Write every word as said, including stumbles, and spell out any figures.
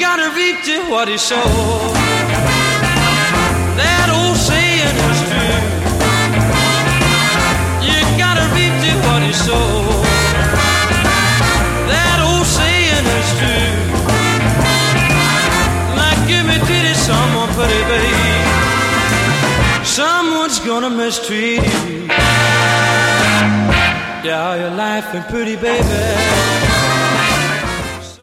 gotta reap to what he sowed. That old saying is true. You gotta reap to what he sowed. That old saying is true. Now give me pity, someone pretty babe. Someone's gonna mistreat you. Yeah, you're laughing pretty baby.